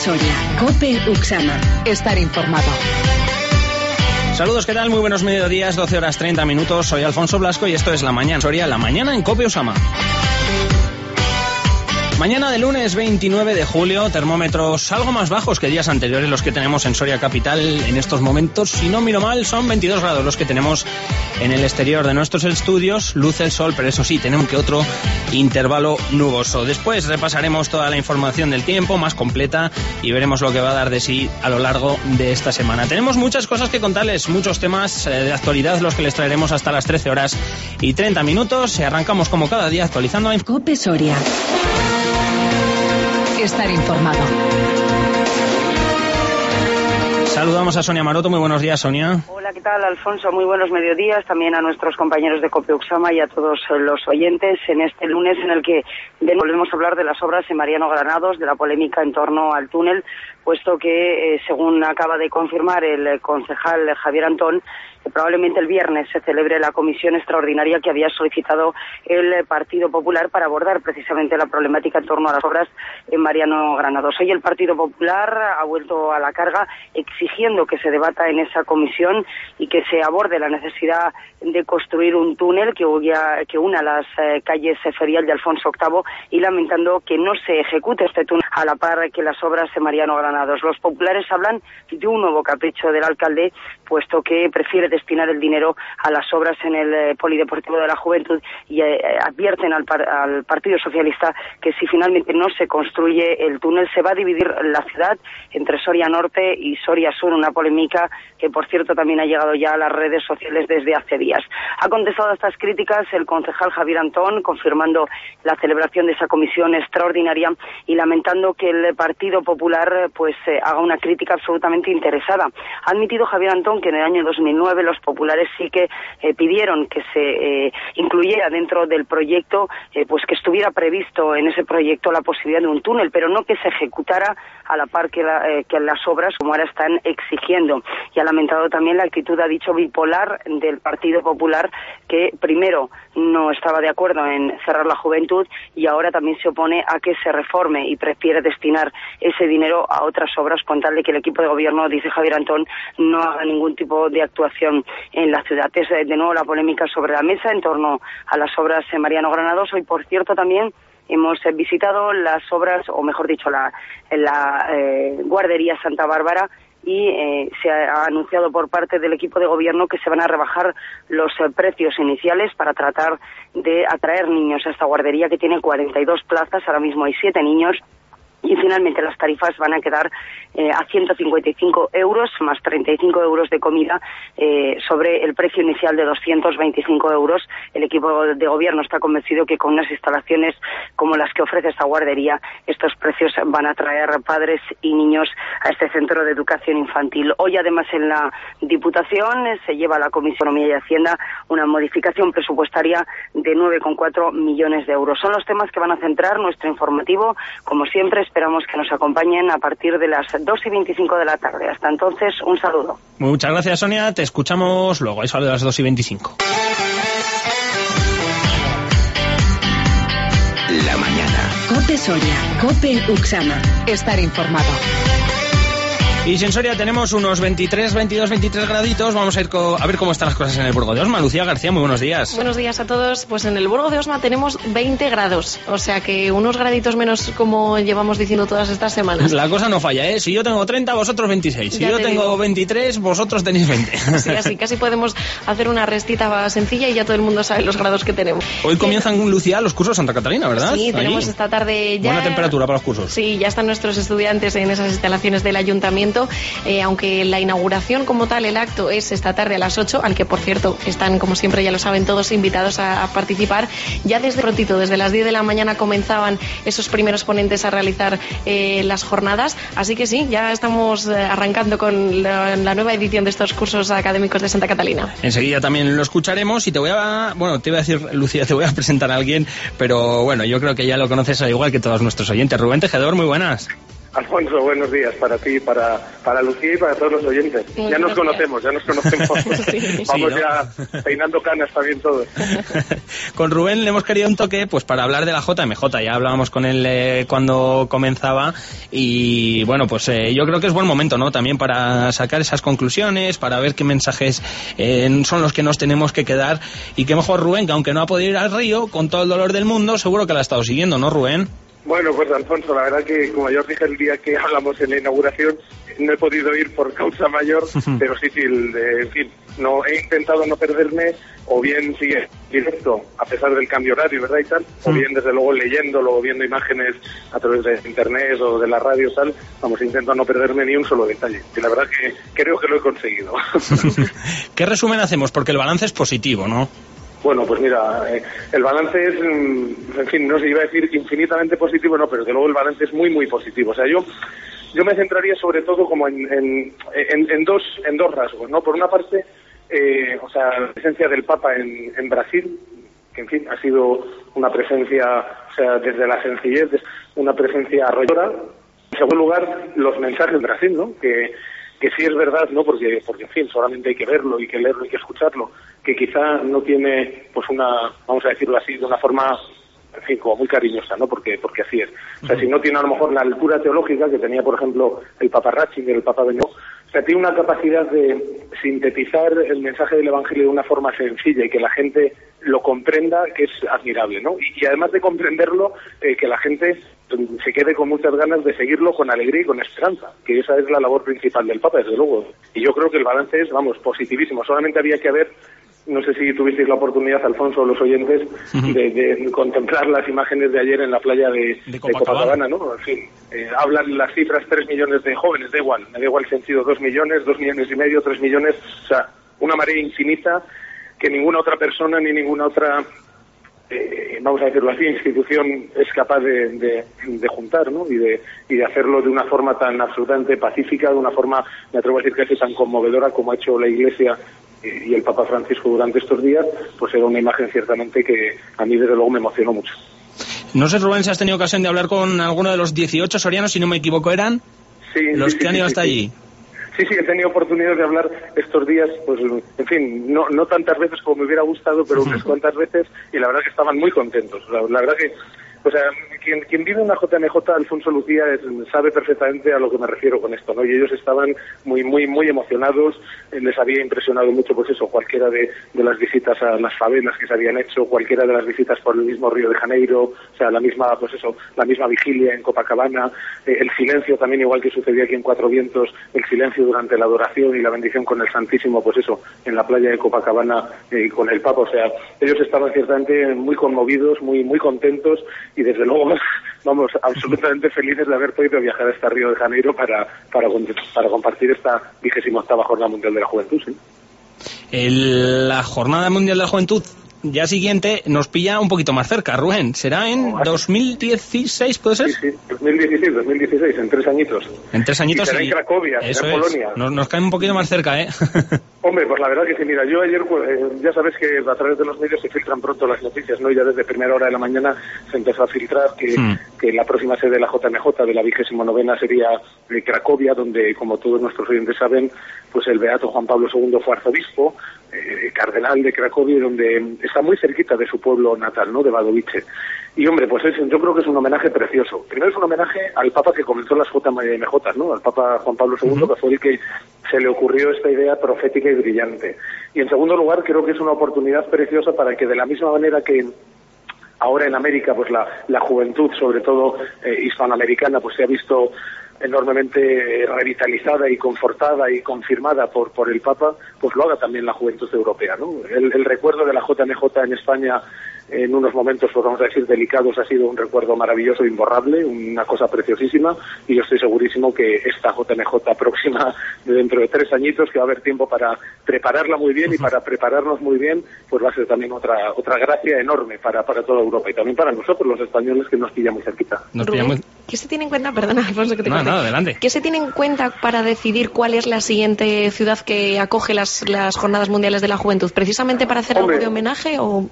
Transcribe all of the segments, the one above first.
Soria, COPE Uxama. Estar informado. Saludos, ¿qué tal? Muy buenos mediodías, 12 horas 30 minutos. Soy Alfonso Blasco y esto es La Mañana Soria, La Mañana en COPE Uxama. Mañana de lunes 29 de julio, termómetros algo más bajos que días anteriores los que tenemos en Soria Capital en estos momentos. Si no miro mal, son 22 grados los que tenemos en el exterior de nuestros estudios. Luce el sol, pero eso sí, tenemos que otro intervalo nuboso. Después repasaremos toda la información del tiempo más completa y veremos lo que va a dar de sí a lo largo de esta semana. Tenemos muchas cosas que contarles, muchos temas de actualidad los que les traeremos hasta las 13 horas y 30 minutos. Arrancamos como cada día actualizando la COPE Soria. Estar informado. Saludamos a Sonia Maroto. Muy buenos días, Sonia. Hola, ¿qué tal, Alfonso? Muy buenos mediodías. También a nuestros compañeros de COPE Uxama y a todos los oyentes en este lunes en el que volvemos a hablar de las obras en Mariano Granados, de la polémica en torno al túnel, puesto que, según acaba de confirmar el concejal Javier Antón, probablemente el viernes se celebre la comisión extraordinaria que había solicitado el Partido Popular para abordar precisamente la problemática en torno a las obras en Mariano Granados. Hoy el Partido Popular ha vuelto a la carga exigiendo que se debata en esa comisión y que se aborde la necesidad de construir un túnel que una las calles Ferial de Alfonso VIII y lamentando que no se ejecute este túnel a la par que las obras en Mariano Granados. Los populares hablan de un nuevo capricho del alcalde, puesto que prefiere destinar el dinero a las obras en el Polideportivo de la Juventud y advierten al Partido Socialista que si finalmente no se construye el túnel se va a dividir la ciudad entre Soria Norte y Soria Sur, una polémica que por cierto también ha llegado ya a las redes sociales desde hace días. Ha contestado a estas críticas el concejal Javier Antón, confirmando la celebración de esa comisión extraordinaria y lamentando que el Partido Popular haga una crítica absolutamente interesada. Ha admitido Javier Antón que en el año 2009 los populares sí que pidieron que se incluyera dentro del proyecto, que estuviera previsto en ese proyecto la posibilidad de un túnel, pero no que se ejecutara a la par que las obras como ahora están exigiendo. Y ha lamentado también la actitud, ha dicho, bipolar del Partido Popular, que primero no estaba de acuerdo en cerrar la Juventud y ahora también se opone a que se reforme y prefiere destinar ese dinero a otras obras con tal de que el equipo de gobierno, dice Javier Antón, no haga ningún tipo de actuación en la ciudad. Es de nuevo la polémica sobre la mesa en torno a las obras en Mariano Granados. Hoy, por cierto, también hemos visitado las obras, o mejor dicho, la guardería Santa Bárbara, y se ha anunciado por parte del equipo de gobierno que se van a rebajar los precios iniciales para tratar de atraer niños a esta guardería, que tiene 42 plazas, ahora mismo hay 7 niños. Y finalmente las tarifas van a quedar a 155 euros más 35 euros de comida sobre el precio inicial de 225 euros. El equipo de gobierno está convencido que con unas instalaciones como las que ofrece esta guardería, estos precios van a atraer padres y niños a este centro de educación infantil. Hoy además en la Diputación se lleva a la Comisión de Economía y Hacienda una modificación presupuestaria de 9,4 millones de euros. Son los temas que van a centrar nuestro informativo. Como siempre, esperamos que nos acompañen a partir de las 2:25 de la tarde. Hasta entonces, un saludo. Muchas gracias, Sonia. Te escuchamos luego, a eso de las 2:25. La mañana. COPE Soria, COPE Uxama. Estar informado. Y en Soria tenemos unos 23 graditos. Vamos a ir a ver cómo están las cosas en el Burgo de Osma. Lucía García, muy buenos días. Buenos días a todos. Pues en el Burgo de Osma tenemos 20 grados. O sea que unos graditos menos, como llevamos diciendo todas estas semanas. La cosa no falla, ¿eh? Si yo tengo 30, vosotros 26. Si yo tengo 23, vosotros tenéis 20. Sí, así casi podemos hacer una restita sencilla y ya todo el mundo sabe los grados que tenemos. Hoy comienzan, Lucía, los cursos Santa Catalina, ¿verdad? Sí, tenemos esta tarde ya. Buena temperatura para los cursos. Sí, ya están nuestros estudiantes en esas instalaciones del ayuntamiento. Aunque la inauguración como tal, el acto es esta tarde a las 8, al que por cierto están, como siempre ya lo saben todos, invitados a participar. Ya desde prontito, desde las 10 de la mañana comenzaban esos primeros ponentes a realizar las jornadas, así que sí, ya estamos arrancando con la nueva edición de estos cursos académicos de Santa Catalina. Enseguida también lo escucharemos y te voy a decir, Lucía, te voy a presentar a alguien, pero bueno, yo creo que ya lo conoces al igual que todos nuestros oyentes. Rubén Tejedor, muy buenas. Alfonso, buenos días para ti, para Lucía y para todos los oyentes. Ya nos conocemos. Sí, Vamos ¿no? ya peinando canas también todos. Con Rubén le hemos querido un toque pues para hablar de la JMJ. Ya hablábamos con él cuando comenzaba y bueno, pues yo creo que es buen momento, ¿no? También para sacar esas conclusiones, para ver qué mensajes son los que nos tenemos que quedar y qué mejor Rubén, que aunque no ha podido ir al Río, con todo el dolor del mundo, seguro que la ha estado siguiendo, ¿no, Rubén? Bueno, pues Alfonso, la verdad que, como yo os dije el día que hablamos en la inauguración, no he podido ir por causa mayor, pero sí, en fin, no he intentado no perderme, o bien sigue directo, a pesar del cambio horario, ¿verdad? Y tal, o bien desde luego leyéndolo, o viendo imágenes a través de internet o de la radio y tal, vamos, intento no perderme ni un solo detalle. Y la verdad que creo que lo he conseguido. ¿Qué resumen hacemos? Porque el balance es positivo, ¿no? Bueno, pues mira, el balance es, en fin, no se iba a decir infinitamente positivo, no, pero desde luego el balance es muy, muy positivo. O sea, yo me centraría sobre todo como en dos rasgos, ¿no? Por una parte, o sea, la presencia del Papa en Brasil, que en fin, ha sido una presencia, o sea, desde la sencillez, una presencia arrolladora. En segundo lugar, los mensajes en Brasil, ¿no? Que sí es verdad, ¿no? Porque en fin, solamente hay que verlo, hay que leerlo, hay que escucharlo, que quizá no tiene, pues vamos a decirlo así, de una forma, en fin, como muy cariñosa, ¿no? Porque así es. O sea, si no tiene a lo mejor la altura teológica que tenía, por ejemplo, el Papa Ratzinger, el Papa Benedicto, o sea, tiene una capacidad de sintetizar el mensaje del Evangelio de una forma sencilla y que la gente lo comprenda, que es admirable, ¿no? Y además de comprenderlo, que la gente se quede con muchas ganas de seguirlo con alegría y con esperanza, que esa es la labor principal del Papa, desde luego. Y yo creo que el balance es, vamos, positivísimo. Solamente había que ver, no sé si tuvisteis la oportunidad, Alfonso, o los oyentes, de contemplar las imágenes de ayer en la playa de Copacabana, ¿no? En fin, hablan las cifras 3 millones de jóvenes, me da igual el sentido, 2 millones, 2 millones y medio, 3 millones, o sea, una marea infinita que ninguna otra persona ni ninguna otra, vamos a decirlo así, institución es capaz de juntar, ¿no? Y de hacerlo de una forma tan absolutamente pacífica, de una forma, me atrevo a decir, casi tan conmovedora como ha hecho la Iglesia y el Papa Francisco durante estos días. Pues era una imagen ciertamente que a mí desde luego me emocionó mucho. No sé, Rubén, si has tenido ocasión de hablar con alguno de los 18 sorianos, si no me equivoco, ¿eran? Sí, los que han ido hasta allí. Sí, he tenido oportunidad de hablar estos días, pues, en fin, no tantas veces como me hubiera gustado, pero unas cuantas veces, y la verdad que estaban muy contentos. La verdad que, o sea, quien vive una JMJ, Alfonso, Lucía, sabe perfectamente a lo que me refiero con esto, ¿no? Y ellos estaban muy, muy, muy emocionados. Les había impresionado mucho, pues eso, cualquiera de las visitas a las favelas que se habían hecho, cualquiera de las visitas por el mismo Río de Janeiro, o sea, la misma vigilia en Copacabana, el silencio también, igual que sucedía aquí en Cuatro Vientos, el silencio durante la adoración y la bendición con el Santísimo, pues eso, en la playa de Copacabana con el Papa. O sea, ellos estaban ciertamente muy conmovidos, muy, muy contentos, y desde luego, vamos, absolutamente felices de haber podido viajar hasta Río de Janeiro para compartir esta 28ª Jornada Mundial de la Juventud, ¿sí? La Jornada Mundial de la Juventud ya siguiente nos pilla un poquito más cerca, Rubén. ¿Será en 2016, puede ser? Sí, 2016, en 3 añitos. En 3 añitos. Y será en Cracovia, será en Polonia. Nos cae un poquito más cerca, ¿eh? Hombre, pues la verdad que sí, mira, yo ayer, ya sabes que a través de los medios se filtran pronto las noticias, ¿no? Y ya desde primera hora de la mañana se empezó a filtrar que la próxima sede de la JMJ, de la 29ª, sería Cracovia, donde, como todos nuestros oyentes saben, pues el beato Juan Pablo II fue arzobispo, cardenal de Cracovia, donde está muy cerquita de su pueblo natal, ¿no? De Wadowice. Y hombre, pues yo creo que es un homenaje precioso. Primero es un homenaje al Papa que comenzó las JMJ, ¿no? Al Papa Juan Pablo II, que fue el que se le ocurrió esta idea profética y brillante. Y en segundo lugar, creo que es una oportunidad preciosa para que, de la misma manera que ahora en América, pues la juventud, sobre todo hispanoamericana, pues se ha visto enormemente revitalizada y confortada y confirmada por el Papa, pues lo haga también la juventud europea, ¿no? El recuerdo de la JMJ en España en unos momentos, pues vamos a decir, delicados, ha sido un recuerdo maravilloso e imborrable, una cosa preciosísima, y yo estoy segurísimo que esta JMJ próxima, de dentro de 3 añitos, que va a haber tiempo para prepararla muy bien y para prepararnos muy bien, pues va a ser también otra gracia enorme para toda Europa y también para nosotros, los españoles, que nos pilla muy cerquita. ¿Qué se tiene en cuenta? Perdona, Alfonso, que te corte. No, adelante. ¿Qué se tiene en cuenta para decidir cuál es la siguiente ciudad que acoge las Jornadas Mundiales de la Juventud? ¿Precisamente para hacer algo de homenaje o...?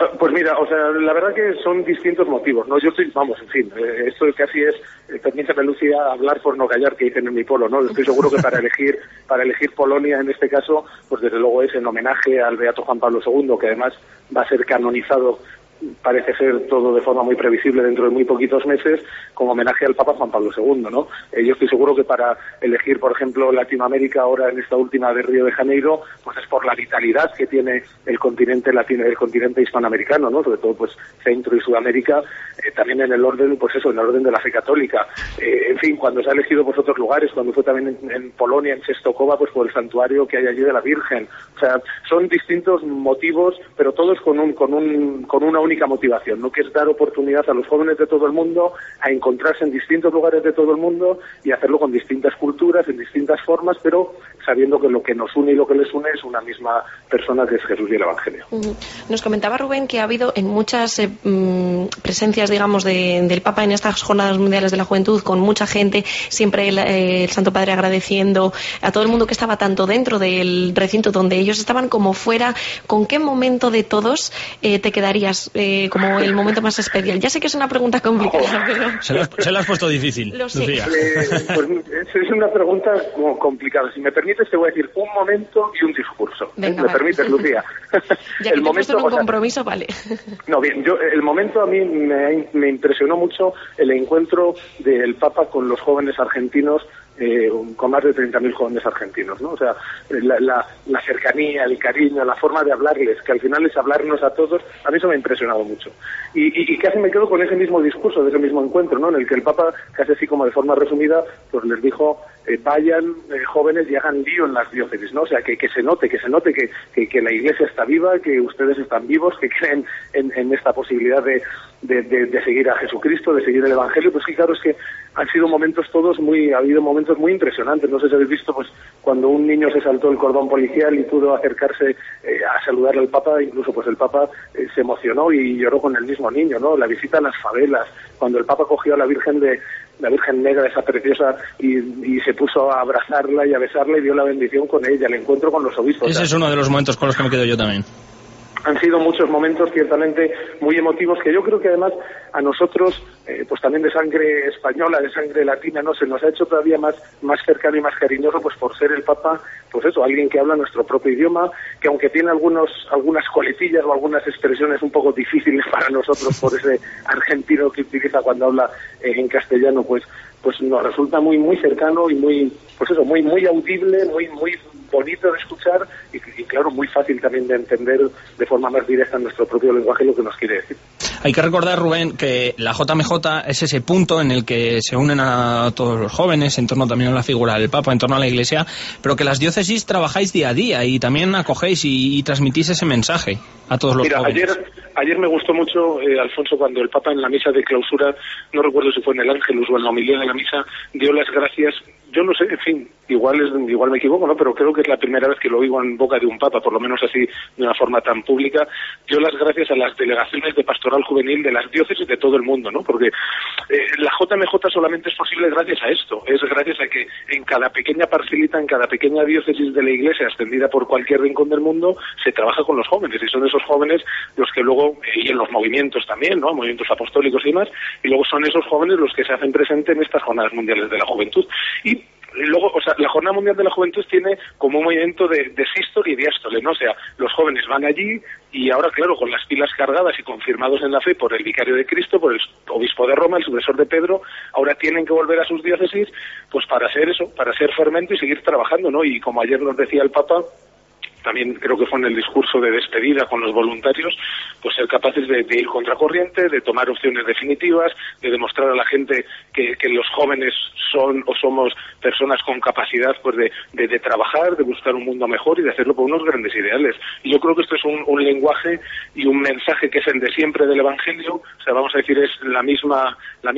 Pues mira, o sea, la verdad que son distintos motivos, ¿no? Yo estoy, vamos, en fin, esto casi es, permíteme, Lucía, hablar por no callar, que dicen en mi pueblo, ¿no? Estoy seguro que para elegir Polonia en este caso, pues desde luego es en homenaje al Beato Juan Pablo II, que además va a ser canonizado, parece ser todo de forma muy previsible dentro de muy poquitos meses, como homenaje al Papa Juan Pablo II, ¿no? Yo estoy seguro que para elegir, por ejemplo, Latinoamérica ahora en esta última de Río de Janeiro, pues es por la vitalidad que tiene el continente latino, el continente hispanoamericano, ¿no? Sobre todo, pues, Centro y Sudamérica, también en el orden, pues eso, en el orden de la fe católica. En fin, cuando se ha elegido pues otros lugares, cuando fue también en Polonia, en Czestochowa, pues por el santuario que hay allí de la Virgen. O sea, son distintos motivos, pero todos con una única motivación, ¿no? Que es dar oportunidad a los jóvenes de todo el mundo a encontrarse en distintos lugares de todo el mundo y hacerlo con distintas culturas, en distintas formas, pero sabiendo que lo que nos une y lo que les une es una misma persona, que es Jesús y el Evangelio. Nos comentaba Rubén que ha habido en muchas presencias, digamos, del Papa en estas Jornadas Mundiales de la Juventud, con mucha gente, siempre el Santo Padre agradeciendo a todo el mundo que estaba tanto dentro del recinto donde ellos estaban como fuera. ¿Con qué momento de todos te quedarías como el momento más especial? Ya sé que es una pregunta complicada, pero... Se la has puesto difícil, lo sé. Lucía. Pues es una pregunta complicada. Si me permites, te voy a decir un momento y un discurso. Venga, ¿Me vale. permites, Lucía? Ya que te he puesto en un compromiso, vale. No, bien, el momento a mí me impresionó mucho el encuentro del Papa con los jóvenes argentinos, con más de 30.000 jóvenes argentinos, ¿no? O sea, la cercanía, el cariño, la forma de hablarles, que al final es hablarnos a todos, a mí eso me ha impresionado mucho. Y casi me quedo con ese mismo discurso, de ese mismo encuentro, ¿no? En el que el Papa, casi así como de forma resumida, pues les dijo, vayan jóvenes y hagan lío en las diócesis, ¿no? O sea, que se note que la Iglesia está viva, que ustedes están vivos, que creen en esta posibilidad de seguir a Jesucristo, de seguir el Evangelio. Pues sí, claro, es que han sido momentos todos ha habido momentos muy impresionantes. No sé si habéis visto, pues, cuando un niño se saltó el cordón policial y pudo acercarse a saludarle al Papa, incluso pues el Papa se emocionó y lloró con el mismo niño, ¿no? La visita a las favelas, cuando el Papa cogió a la Virgen Negra, esa preciosa, y se puso a abrazarla y a besarla y dio la bendición con ella, el encuentro con los obispos. Ese es uno de los momentos con los que me quedo yo también. Han sido muchos momentos ciertamente muy emotivos, que yo creo que además a nosotros, pues también de sangre española, de sangre latina, no se nos ha hecho todavía más cercano y más cariñoso, pues por ser el Papa, pues eso, alguien que habla nuestro propio idioma, que aunque tiene algunas coletillas o algunas expresiones un poco difíciles para nosotros por ese argentino que utiliza cuando habla en castellano, pues nos resulta muy muy cercano y muy, pues eso, muy muy audible, muy muy bonito de escuchar y claro, muy fácil también de entender de forma más directa en nuestro propio lenguaje lo que nos quiere decir. Hay que recordar, Rubén, que la JMJ es ese punto en el que se unen a todos los jóvenes en torno también a la figura del Papa, en torno a la Iglesia, pero que las diócesis trabajáis día a día y también acogéis y transmitís ese mensaje a todos los jóvenes. Ayer me gustó mucho, Alfonso, cuando el Papa en la misa de clausura, no recuerdo si fue en el Ángelus o en la homilía de la misa, dio las gracias. Yo no sé, en fin, igual me equivoco, ¿no? Pero creo que es la primera vez que lo oigo en boca de un Papa, por lo menos así, de una forma tan pública. Dio las gracias a las delegaciones de pastoral juvenil de las diócesis de todo el mundo, ¿no? Porque la JMJ solamente es posible gracias a esto. Es gracias a que en cada pequeña parcelita, en cada pequeña diócesis de la Iglesia, extendida por cualquier rincón del mundo, se trabaja con los jóvenes. Y son esos jóvenes los que luego, y en los movimientos también, ¿no? Movimientos apostólicos y demás, y luego son esos jóvenes los que se hacen presentes en estas Jornadas Mundiales de la Juventud. Y luego, o sea, la Jornada Mundial de la Juventud tiene como un movimiento de sístole y diástole, ¿no? O sea, los jóvenes van allí y ahora, claro, con las pilas cargadas y confirmados en la fe por el vicario de Cristo, por el obispo de Roma, el sucesor de Pedro, ahora tienen que volver a sus diócesis, pues para hacer eso, para ser fermento y seguir trabajando, ¿no? Y como ayer nos decía el Papa, también creo que fue en el discurso de despedida con los voluntarios, pues ser capaces de ir contracorriente, de tomar opciones definitivas, de demostrar a la gente que los jóvenes son o somos personas con capacidad pues de trabajar, de buscar un mundo mejor y de hacerlo por unos grandes ideales. Y yo creo que esto es un lenguaje y un mensaje que es el de siempre del Evangelio, o sea, vamos a decir, es la misma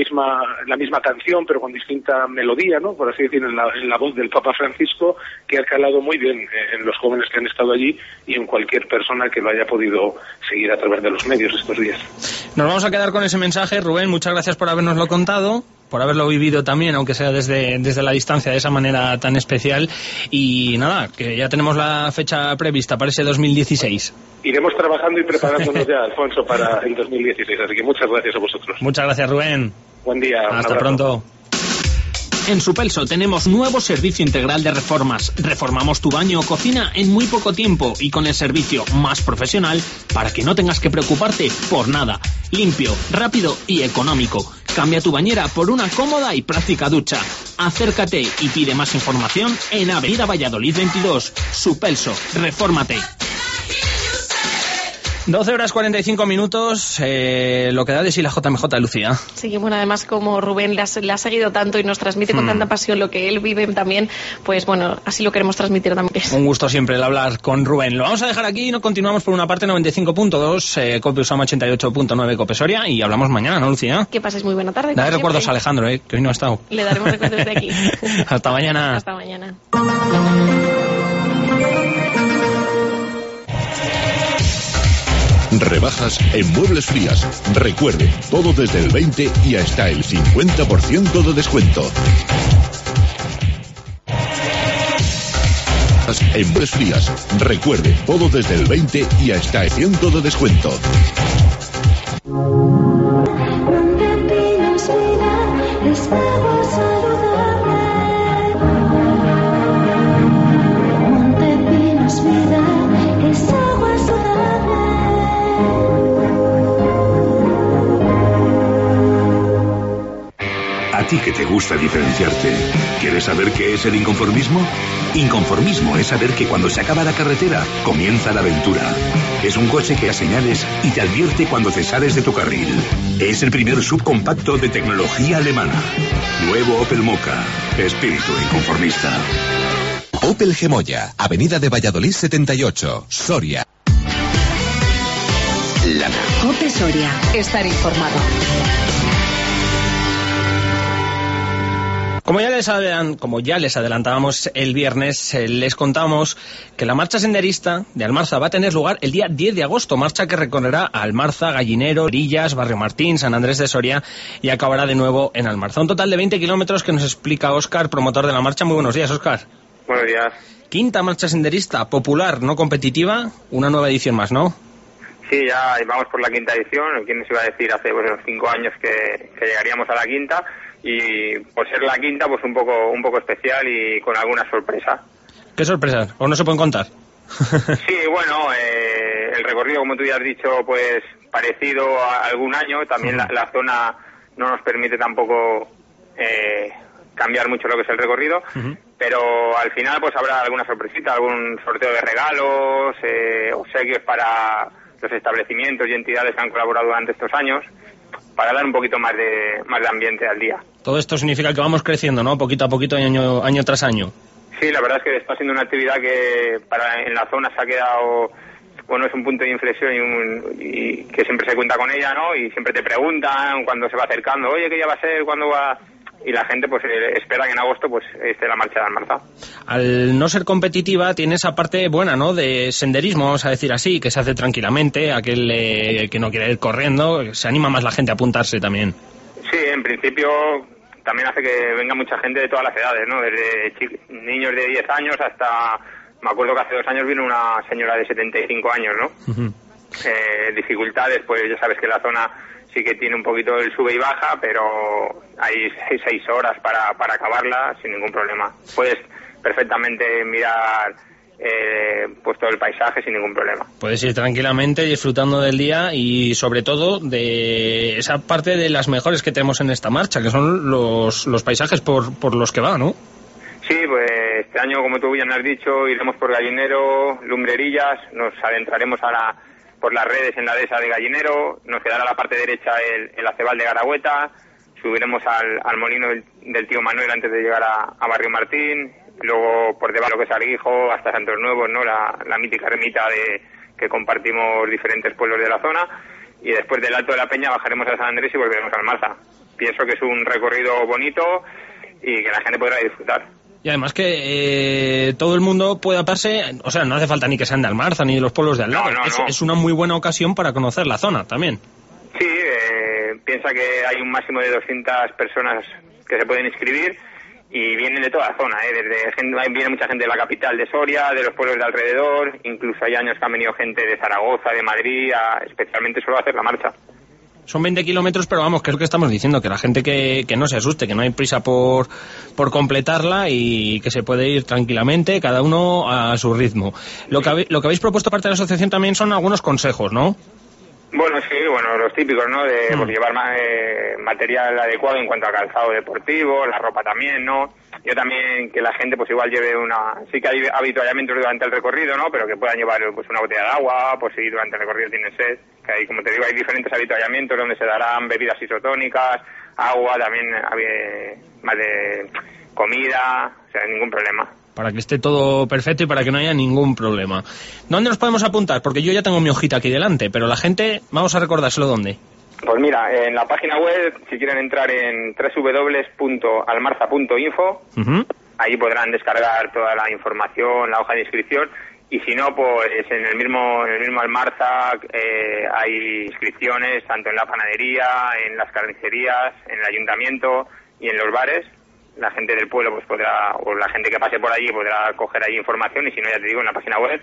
canción, pero con distinta melodía, ¿no? Por así decir, en la voz del Papa Francisco, que ha calado muy bien en los jóvenes que han estado allí y en cualquier persona que lo haya podido seguir a través de los medios estos días. Nos vamos a quedar con ese mensaje. Rubén, muchas gracias por habernoslo contado. por haberlo vivido también, aunque sea desde la distancia, de esa manera tan especial. Y nada, que ya tenemos la fecha prevista para ese 2016. Iremos trabajando y preparándonos ya, Alfonso, para el 2016, así que muchas gracias a vosotros. Muchas gracias, Rubén. Buen día. Hasta pronto. En Supelso tenemos nuevo servicio integral de reformas. Reformamos tu baño o cocina en muy poco tiempo y con el servicio más profesional para que no tengas que preocuparte por nada. Limpio, rápido y económico. Cambia tu bañera por una cómoda y práctica ducha. Acércate y pide más información en Avenida Valladolid 22. Supelso, refórmate. 12 horas 45 minutos, lo que da de sí la JMJ, Lucía. Sí, bueno, además como Rubén le ha seguido tanto y nos transmite con tanta pasión lo que él vive también, pues bueno, así lo queremos transmitir también. Un gusto siempre el hablar con Rubén. Lo vamos a dejar aquí y nos continuamos por una parte 95.2, Cope Usama 88.9 Cope Soria, y hablamos mañana, ¿no, Lucía? Que pases muy buena tarde. Dale recuerdos a Alejandro, que hoy no ha estado. Le daremos recuerdos de aquí. Hasta mañana. Hasta mañana. Rebajas en Muebles Frías. Recuerde, todo desde el 20 y hasta el 50% de descuento. En Muebles Frías. Recuerde, todo desde el 20 y hasta el 100% de descuento. ¿A ti que te gusta diferenciarte? ¿Quieres saber qué es el inconformismo? Inconformismo es saber que cuando se acaba la carretera, comienza la aventura. Es un coche que da señales y te advierte cuando te sales de tu carril. Es el primer subcompacto de tecnología alemana. Nuevo Opel Mokka. Espíritu inconformista. Opel Gemoya, Avenida de Valladolid 78, Soria. Cope Soria. Estar informado. Como ya les adelantábamos el viernes, les contamos que la marcha senderista de Almarza va a tener lugar el día 10 de agosto, marcha que recorrerá Almarza, Gallinero, Orillas, Barrio Martín, San Andrés de Soria y acabará de nuevo en Almarza. Un total de 20 kilómetros que nos explica Óscar, promotor de la marcha. Muy buenos días, Óscar. Buenos días. Quinta marcha senderista, popular, no competitiva, una nueva edición más, ¿no? Sí, ya vamos por la quinta edición. ¿Quién nos iba a decir hace 5 años que llegaríamos a la quinta? Y por ser la quinta, pues un poco especial y con alguna sorpresa. ¿Qué sorpresa? ¿O no se pueden contar? Sí, bueno, el recorrido, como tú ya has dicho, pues parecido a algún año. También la zona no nos permite tampoco cambiar mucho lo que es el recorrido, pero al final pues habrá alguna sorpresita, algún sorteo de regalos, obsequios para los establecimientos y entidades que han colaborado durante estos años, para dar un poquito más de ambiente al día. Todo esto significa que vamos creciendo, ¿no? Poquito a poquito, año tras año. Sí, la verdad es que está siendo una actividad que en la zona se ha quedado, bueno, es un punto de inflexión y que siempre se cuenta con ella, ¿no? Y siempre te preguntan cuando se va acercando, oye, ¿qué ya va a ser? ¿Cuándo va? Y la gente pues espera que en agosto pues esté la marcha de Almarza. Al no ser competitiva tiene esa parte buena, ¿no? De senderismo, vamos a decir así, que se hace tranquilamente, aquel que no quiere ir corriendo, se anima más la gente a apuntarse también. Sí, en principio también hace que venga mucha gente de todas las edades, ¿no? Desde niños de 10 años hasta, me acuerdo que hace 2 años vino una señora de 75 años, ¿no? Dificultades, pues ya sabes que la zona sí que tiene un poquito el sube y baja, pero hay 6 horas para acabarla sin ningún problema. Puedes perfectamente mirar pues todo el paisaje sin ningún problema. Puedes ir tranquilamente disfrutando del día y sobre todo de esa parte de las mejores que tenemos en esta marcha, que son los paisajes por los que va, ¿no? Sí, pues este año, como tú bien has dicho, iremos por Gallinero, Lumbrerillas, nos adentraremos por las redes en la dehesa de Gallinero, nos quedará a la parte derecha el acebal de Garagüeta, subiremos al molino del tío Manuel antes de llegar a Barrio Martín, luego por debajo lo que es Arguijo hasta Santos Nuevos, ¿no? La mítica ermita que compartimos diferentes pueblos de la zona, y después del Alto de la Peña bajaremos a San Andrés y volveremos a Almarza. Pienso que es un recorrido bonito y que la gente podrá disfrutar. Y además que todo el mundo puede atarse, o sea, no hace falta ni que sean de Almarza ni de los pueblos de al lado. No. Es una muy buena ocasión para conocer la zona también. Sí, piensa que hay un máximo de 200 personas que se pueden inscribir y vienen de toda la zona, viene mucha gente de la capital de Soria, de los pueblos de alrededor, incluso hay años que han venido gente de Zaragoza, de Madrid, especialmente solo a hacer la marcha. Son 20 kilómetros, pero vamos, que es lo que estamos diciendo, que la gente que no se asuste, que no hay prisa por completarla y que se puede ir tranquilamente, cada uno a su ritmo. Lo que habéis propuesto parte de la asociación también son algunos consejos, ¿no? Bueno, sí, los típicos, ¿no? De pues, llevar material adecuado en cuanto a calzado deportivo, la ropa también, ¿no? Yo también, que la gente pues igual lleve sí que hay avituallamientos durante el recorrido, ¿no? Pero que puedan llevar pues una botella de agua, pues si durante el recorrido tienen sed, que hay, como te digo, hay diferentes avituallamientos donde se darán bebidas isotónicas, agua, también más de comida, o sea, ningún problema. Para que esté todo perfecto y para que no haya ningún problema. ¿Dónde nos podemos apuntar? Porque yo ya tengo mi hojita aquí delante, pero la gente, vamos a recordárselo dónde. Pues mira, en la página web, si quieren entrar en www.almarza.info, ahí podrán descargar toda la información, la hoja de inscripción, y si no, pues en el mismo Almarza hay inscripciones tanto en la panadería, en las carnicerías, en el ayuntamiento y en los bares. La gente del pueblo pues podrá, o la gente que pase por allí podrá coger ahí información, y si no, ya te digo, en la página web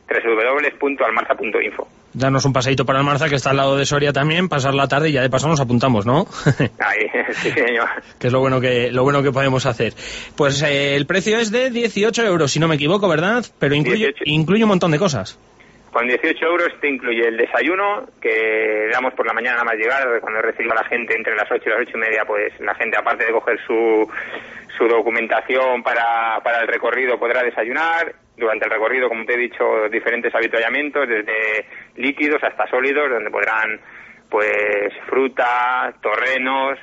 www.almarza.info. Darnos un paseíto para Almarza, que está al lado de Soria también, pasar la tarde y ya de paso nos apuntamos, ¿no? Ahí, sí, señor. Que es lo bueno que podemos hacer. Pues el precio es de 18 euros, si no me equivoco, ¿verdad? Pero incluye un montón de cosas. Con 18 euros te incluye el desayuno, que damos por la mañana nada más llegar, cuando reciba la gente entre las 8 y las 8 y media, pues la gente, aparte de coger su documentación para el recorrido, podrá desayunar. Durante el recorrido, como te he dicho, diferentes avituallamientos, desde líquidos hasta sólidos, donde podrán, pues, fruta, torrenos,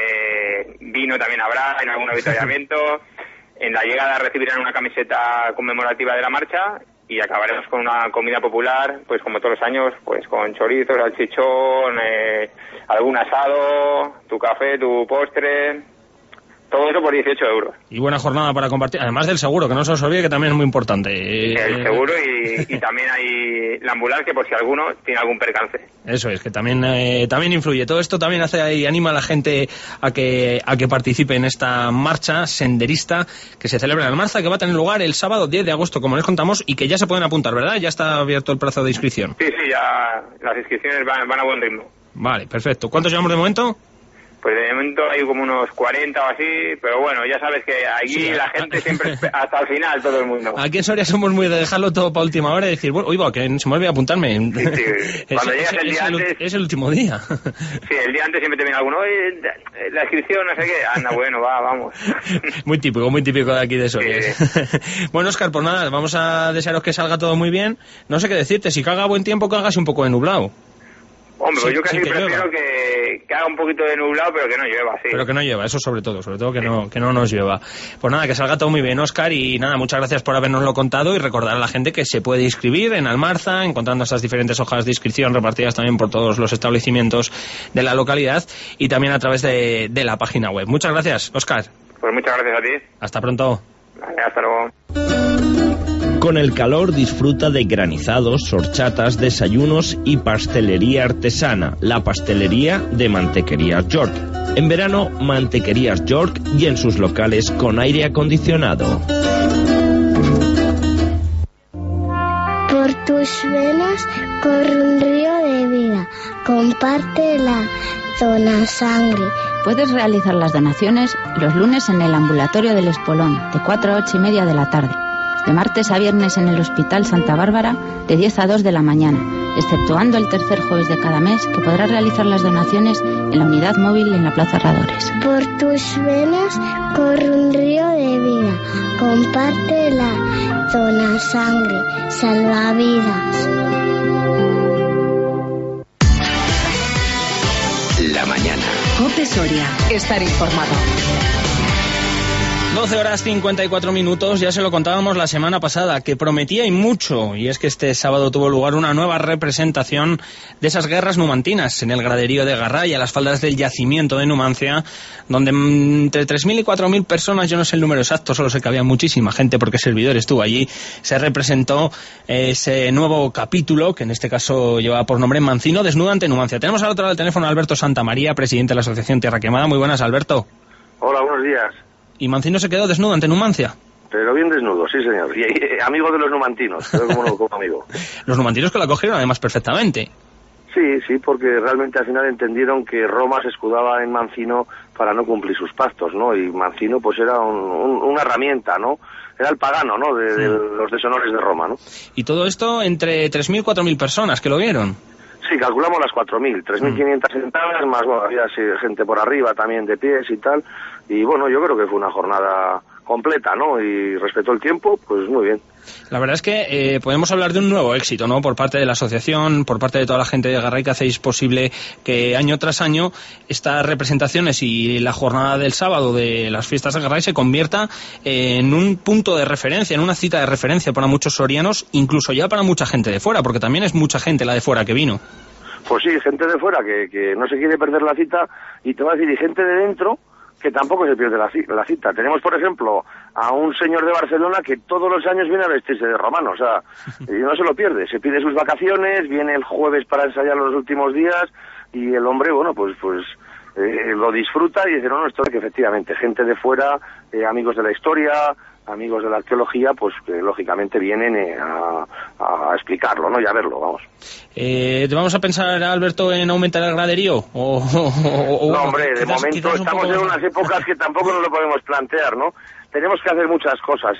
vino también habrá en algún avituallamiento. En la llegada recibirán una camiseta conmemorativa de la marcha, y acabaremos con una comida popular, pues como todos los años, pues con chorizos, salchichón, algún asado, tu café, tu postre, todo eso por 18 euros. Y buena jornada para compartir, además del seguro, que no se os olvide que también es muy importante. El seguro y también hay la ambulancia por si alguno tiene algún percance. Eso es, que también influye. Todo esto también hace y anima a la gente a que participe en esta marcha senderista que se celebra en Almarza, que va a tener lugar el sábado 10 de agosto, como les contamos, y que ya se pueden apuntar, ¿verdad? Ya está abierto el plazo de inscripción. Sí, ya las inscripciones van a buen ritmo. Vale, perfecto. ¿Cuántos llevamos de momento? Pues de momento hay como unos 40 o así, pero bueno, ya sabes que allí la gente siempre, hasta el final, todo el mundo. Aquí en Soria somos muy de dejarlo todo para última hora y decir, bueno, oiga, que se me olvida apuntarme. Sí. Cuando llegas el día antes... Es el último día. Sí, el día antes siempre te viene alguno, oye, la inscripción, no sé qué, anda, bueno, vamos. Muy típico de aquí de Soria. Sí. Bueno, Óscar, pues nada, vamos a desearos que salga todo muy bien. No sé qué decirte, si caga buen tiempo, que hagas un poco de nublado. Hombre, pues yo casi prefiero que haga un poquito de nublado, pero que no llueva, sí. Pero que no llueva, eso sobre todo que no nos llueva. Pues nada, que salga todo muy bien, Óscar, y nada, muchas gracias por habernoslo contado, y recordar a la gente que se puede inscribir en Almarza, encontrando esas diferentes hojas de inscripción repartidas también por todos los establecimientos de la localidad, y también a través de la página web. Muchas gracias, Óscar. Pues muchas gracias a ti. Hasta pronto. Vale, hasta luego. Con el calor disfruta de granizados, horchatas, desayunos y pastelería artesana, la pastelería de Mantequerías York. En verano, Mantequerías York y en sus locales con aire acondicionado. Por tus venas corre un río de vida. Comparte la dona sangre. Puedes realizar las donaciones los lunes en el ambulatorio del Espolón, de 4 a 8 y media de la tarde. De martes a viernes en el Hospital Santa Bárbara, de 10 a 2 de la mañana, exceptuando el tercer jueves de cada mes, que podrás realizar las donaciones en la unidad móvil en la Plaza Herradores. Por tus venas corre un río de vida. Comparte la dona sangre. Salva vidas. La mañana. COPE Soria. Estar informado. 12 horas 54 minutos, ya se lo contábamos la semana pasada, que prometía y mucho, y es que este sábado tuvo lugar una nueva representación de esas guerras numantinas en el graderío de Garray, a las faldas del yacimiento de Numancia, donde entre 3.000 y 4.000 personas, yo no sé el número exacto, solo sé que había muchísima gente porque servidor estuvo allí, se representó ese nuevo capítulo, que en este caso lleva por nombre Mancino desnuda ante Numancia. Tenemos al otro lado del teléfono a Alberto Santamaría, presidente de la Asociación Tierra Quemada. Muy buenas, Alberto. Hola, buenos días. ¿Y Mancino se quedó desnudo ante Numancia? Pero bien desnudo, sí señor. Y amigo de los numantinos, como amigo. Los numantinos que la cogieron además perfectamente. Sí, porque realmente al final entendieron que Roma se escudaba en Mancino para no cumplir sus pactos, ¿no? Y Mancino pues era una herramienta, ¿no? Era el pagano, ¿no? De los deshonores de Roma, ¿no? Y todo esto entre 3.000 y 4.000 personas que lo vieron. Sí, calculamos las 4.000, 3.500 sentadas, más bueno, había gente por arriba también de pies y tal. Y bueno, yo creo que fue una jornada completa, ¿no? Y respetó el tiempo, pues muy bien. La verdad es que podemos hablar de un nuevo éxito, ¿no? Por parte de la asociación, por parte de toda la gente de Garray, que hacéis posible que año tras año estas representaciones y la jornada del sábado de las fiestas de Garray se convierta en un punto de referencia, en una cita de referencia para muchos sorianos, incluso ya para mucha gente de fuera, porque también es mucha gente la de fuera que vino. Pues sí, gente de fuera que no se quiere perder la cita, y te voy a decir, y gente de dentro que tampoco se pierde la cita. Tenemos, por ejemplo, a un señor de Barcelona que todos los años viene a vestirse de romano, o sea, y no se lo pierde. Se pide sus vacaciones, viene el jueves para ensayar los últimos días, y el hombre, bueno, pues lo disfruta y dice, no, esto es que efectivamente, gente de fuera, amigos de la historia, amigos de la arqueología, pues que lógicamente vienen a explicarlo, ¿no? Y a verlo, vamos. ¿Vamos a pensar, Alberto, en aumentar el graderío? No, hombre, de momento estamos en unas épocas que tampoco nos lo podemos plantear, ¿no? Tenemos que hacer muchas cosas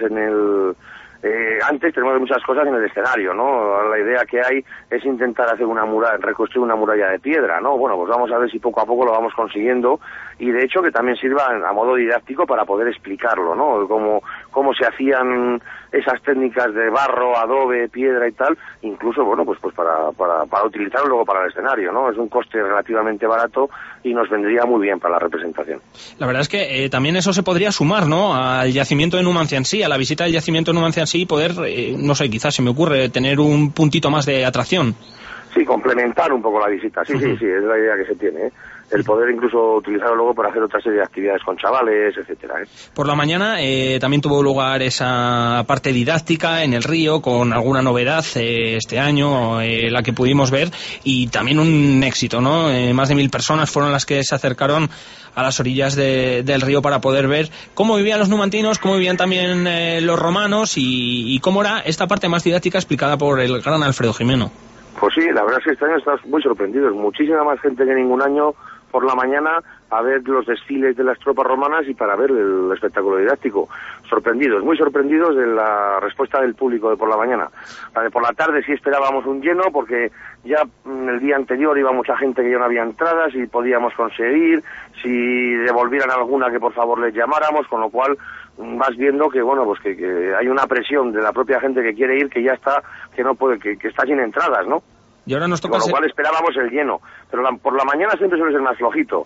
antes tenemos muchas cosas en el escenario, ¿no? La idea que hay es intentar hacer reconstruir una muralla de piedra, ¿no? Bueno, pues vamos a ver si poco a poco lo vamos consiguiendo, y de hecho que también sirva a modo didáctico para poder explicarlo, ¿no? Cómo se hacían esas técnicas de barro, adobe, piedra y tal, incluso, bueno, pues para utilizarlo luego para el escenario, ¿no? Es un coste relativamente barato y nos vendría muy bien para la representación. La verdad es que también eso se podría sumar, ¿no? Al yacimiento de Numancia en sí, a la visita del yacimiento de Numancia en sí, poder, no sé, quizás se me ocurre tener un puntito más de atracción. Sí, complementar un poco la visita, sí, es la idea que se tiene, ¿eh? El poder incluso utilizarlo luego para hacer otra serie de actividades con chavales, etcétera, ¿eh? Por la mañana también tuvo lugar esa parte didáctica en el río, con alguna novedad este año, la que pudimos ver, y también un éxito, ¿no? Más de 1.000 personas fueron las que se acercaron a las orillas del río para poder ver cómo vivían los numantinos, cómo vivían también los romanos, y cómo era esta parte más didáctica explicada por el gran Alfredo Jimeno. Pues sí, la verdad es que este año estamos muy sorprendidos, muchísima más gente que ningún año por la mañana a ver los desfiles de las tropas romanas y para ver el espectáculo didáctico. Muy sorprendidos de la respuesta del público de por la mañana. La de por la tarde sí esperábamos un lleno, porque ya el día anterior iba mucha gente que ya no había entradas y podíamos conseguir, si devolvieran alguna que por favor les llamáramos, con lo cual vas viendo que bueno, pues que hay una presión de la propia gente que quiere ir, que ya está, que no puede, que está sin entradas, ¿no? Y ahora nos toca con lo cual esperábamos el lleno, pero por la mañana siempre suele ser más flojito.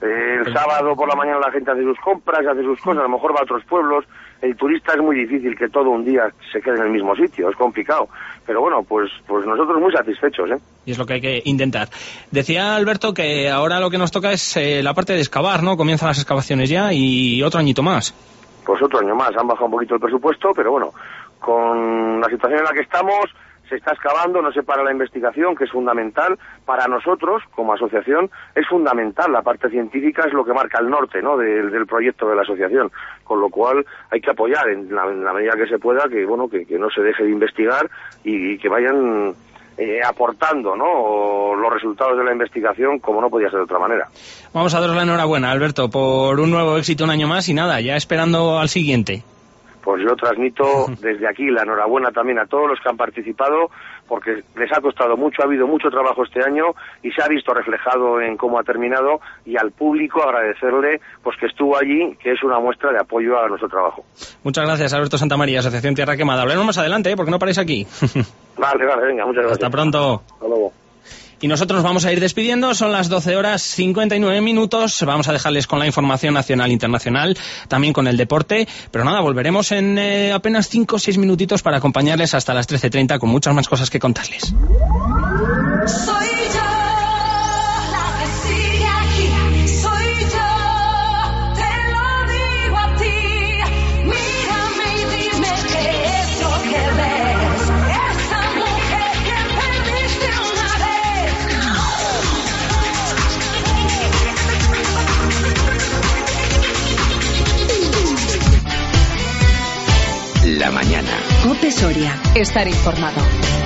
El sábado por la mañana la gente hace sus compras, hace sus cosas, a lo mejor va a otros pueblos. El turista es muy difícil que todo un día se quede en el mismo sitio, es complicado. Pero bueno, pues nosotros muy satisfechos, ¿eh? Y es lo que hay que intentar. Decía Alberto que ahora lo que nos toca es la parte de excavar, ¿no? Comienzan las excavaciones ya y otro añito más. Pues otro año más, han bajado un poquito el presupuesto, pero bueno, con la situación en la que estamos, se está excavando, no se para la investigación, que es fundamental para nosotros como asociación. Es fundamental, la parte científica es lo que marca el norte, ¿no?, del proyecto de la asociación, con lo cual hay que apoyar en la medida que se pueda, que bueno, que no se deje de investigar y que vayan aportando, ¿no?, los resultados de la investigación, como no podía ser de otra manera. Vamos a daros la enhorabuena, Alberto, por un nuevo éxito un año más, y nada, ya esperando al siguiente. Pues yo transmito desde aquí la enhorabuena también a todos los que han participado, porque les ha costado mucho, ha habido mucho trabajo este año y se ha visto reflejado en cómo ha terminado, y al público agradecerle pues que estuvo allí, que es una muestra de apoyo a nuestro trabajo. Muchas gracias, Alberto Santamaría, Asociación Tierra Quemada. Hablaremos más adelante, porque no paréis aquí. Vale, venga, muchas gracias. Hasta pronto. Hasta luego. Y nosotros vamos a ir despidiendo, son las 12:59. Vamos a dejarles con la información nacional e internacional, también con el deporte, pero nada, volveremos en apenas 5 o 6 minutitos para acompañarles hasta las 13:30 con muchas más cosas que contarles. Soy yo la que sigue aquí, soy yo, te lo digo a ti, mírame y dime qué es lo que ves, esa mujer que perdiste una vez. La mañana. COPE Soria. Estar informado.